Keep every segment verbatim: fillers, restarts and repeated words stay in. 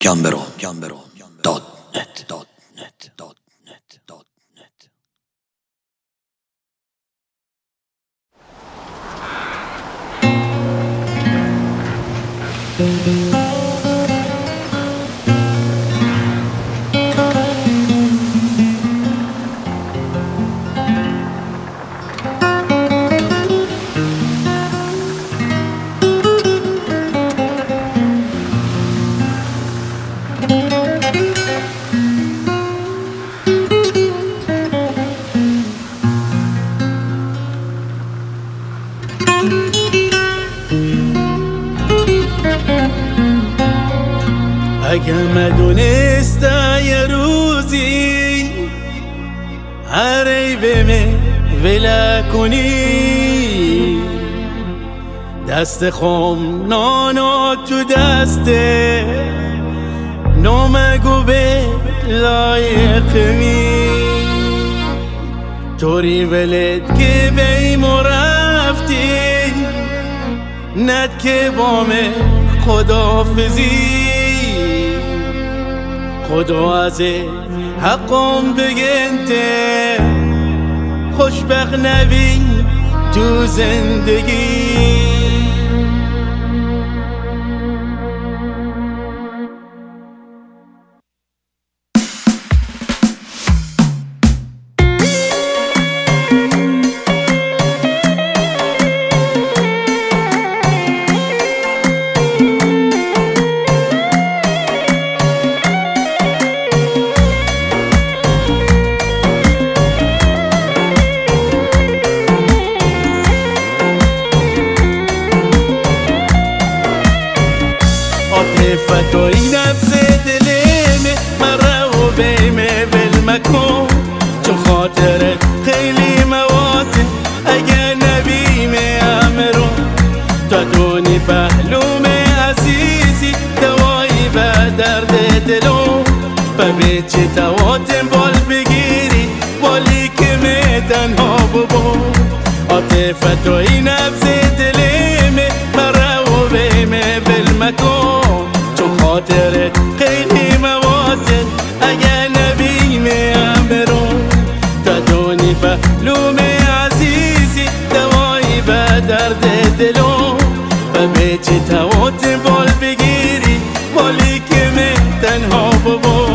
گمبرو دات نت دات نت دات نت دات نت. اگه مدونستا یه روزی هر عیبه وله کنی، دست خم نانا تو دسته نامگو به لایق می طوری ولد که بیمو رفتی ند که بامه خدافزی خدا از حقم بگنده خوشبخت نبی تو زندگی. فتوی نفس دلمه مرا و بیمه بالمکن چون خاطرت خیلی مواتن اگه نبیمه امرو تا دونی پهلوم عزیزی دوایی به درد دلو و بیچه تواتن بال بگیری بالی که می تنها ببو عاطفت توی نفس دلمه مرا و بیمه بالمکن خاطرت خیلی مواتن اگه نبیمه امرو تا دونی پهلوم عزیزی دوایی به درد دلو و بیچه تواتن بال بگیری بالی که می تنها ببو.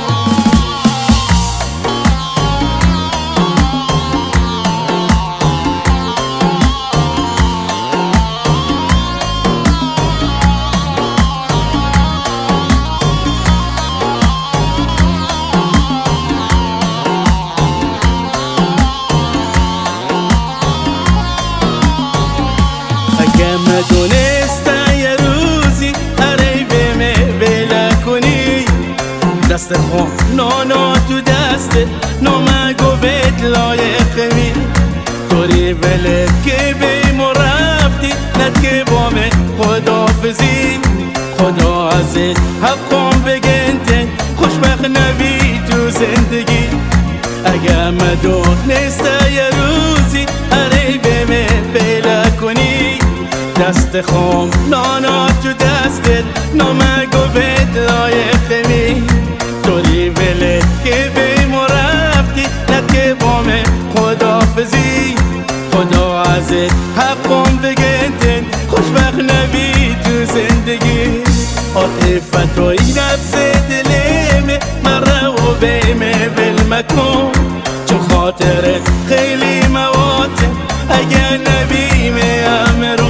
مدونستا یه روزی هری بمه وله کنی، دست خون نانا تو دسته نامگو بهت لایق می طوری وله که بیمو رفتی ند که بامه خدافزی خدا ازت حقم بگنده خوشبخت نبی تو زندگی. اگه مدونستا یه روزی هری بمه وله کنی، دست خم نانا تو دستت نامگو بهت لایق می طوری وله که بیمو رفتی ند که بامه خدافزی خدا ازت حقم بگنده خوشبخت نبی تو زندگی. عاطفت توی نفس دلمه مرا و بیمه بالمکن چون خاطرت خیلی مواتن اگه نبیمه امرو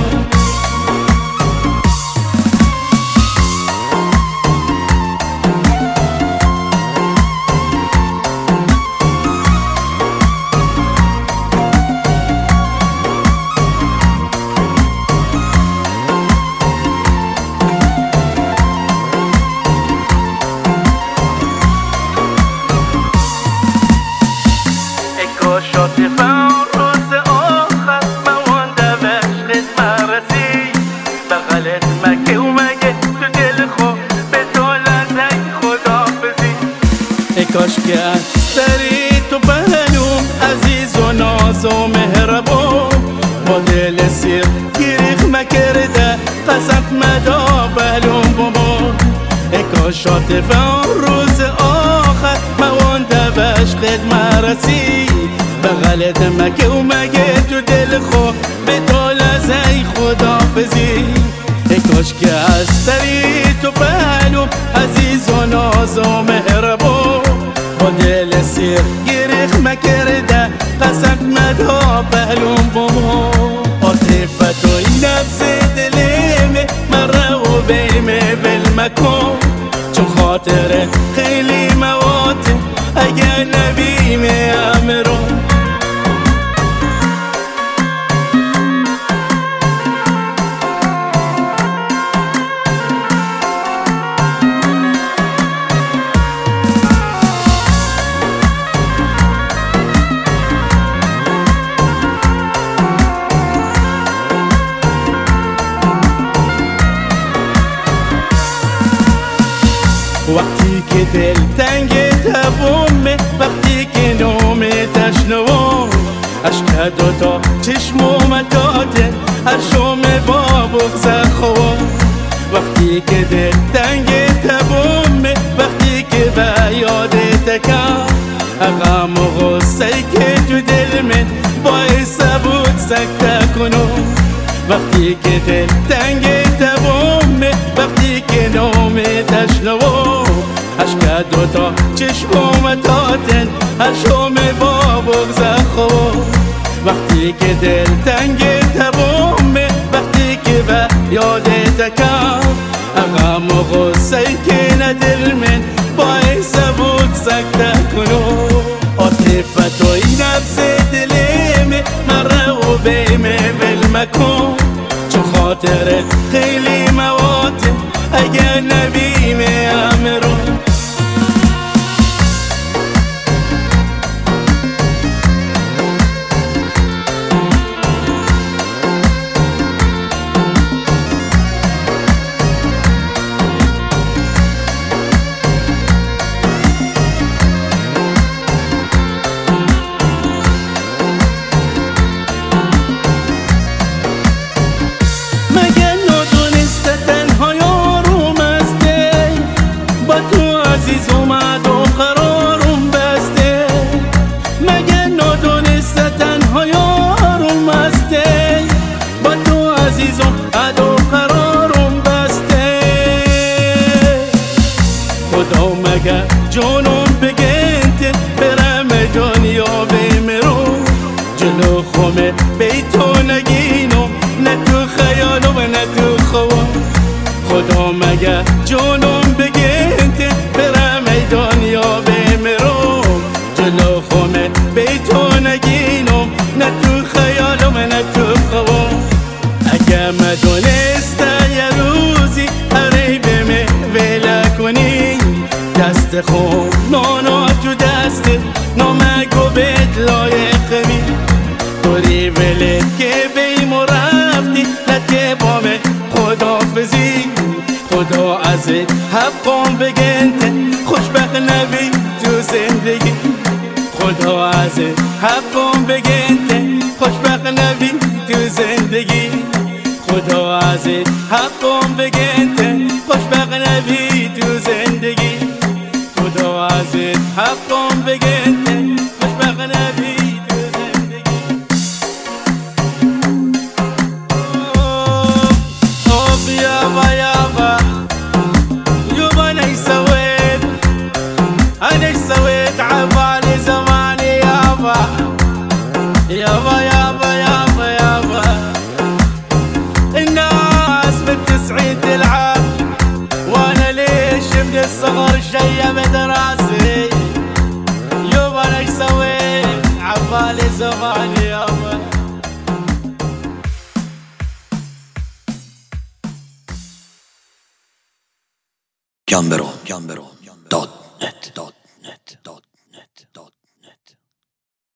عاطفم روز آخر موانده به عشقت مرسی بغلت مکه و مگه تو دل خود به تو لزک خدافزی. ای کاش که داری تو پهلوم عزیز و ناز و مهربون با دل سیر گریخ مکرده قسمت مدا پهلوم بابا. ای کاش شاطفه روز آخر موانده به عشقت مرسی بغلت مکه و مگه تو دل خو به تو لزه خدافزی ای کاش که از سری تو پهلو عزیز و ناز و مهربون با دل سیر گریخ مکرده قسم مدا پهلوم بمو عاطفت و نفس دلمه مره و بیمه بالمکن چون خاطر خیلی مواته اگر نبیمه امرون وقتی که دل تنگ تبومه وقتی که نوم تشنوم عشق دوتا چشم و متاته هر شوم با بغز خوام وقتی که دل تنگ تبومه وقتی که به یاد تکم غم و غصه که تو دل من باعث بود سکته کنم وقتی که دل تنگ تبومه وقتی که نوم تشنوم عشق دوتا چشم و متاتن هر شوم با بغز خوام وقتی که دل تنگ تبومه وقتی که به یاد تکم غم و غصه که ندل من باعث بود سکته کنم عاطفت و نفس دلمه مره و بیمه بالمکن چون خاطرت خیلی مواته اگر نبیمه امرون عزیز اومد و قرارم بسته مگه نادونسته تنها یارم بسته با تو عزیز اومد و قرارم بسته خدا مگه جانم بگنته برم دنیا بمیرم جلو خومه بیتو نگینم نه تو خیالم نه تو خوام خدا مگه جانم بگنته برم دنیا بمیرم جلو خومه بیتو نگینم نه تو خیالم نه تو خوام اگه مدونسته یه روزی قریب می ویله کنی دست خون نانا تو دست نامگو بهت لایق می دوری ولد که بیم و رفتی نته بامه خدافزی خدا از حقم بگنته خوشبخت نبی تو زندگی خدا از حقم بگنته خوشبخت نبی تو زندگی خدا از حقم بگنته خوشبخت نبی تو زندگی خدا از حقم بگنته خوشبخت نبی تو زندگی اوه یابا یابا يابا انا سويت انا سويت عبالي زماني يابا يابا يابا يابا يابا الناس بالتسعين تلعب وانا ليش من الصغر شيب دراسي يابا انا سويت عبالي زماني يابا Can Bero, Can Bero.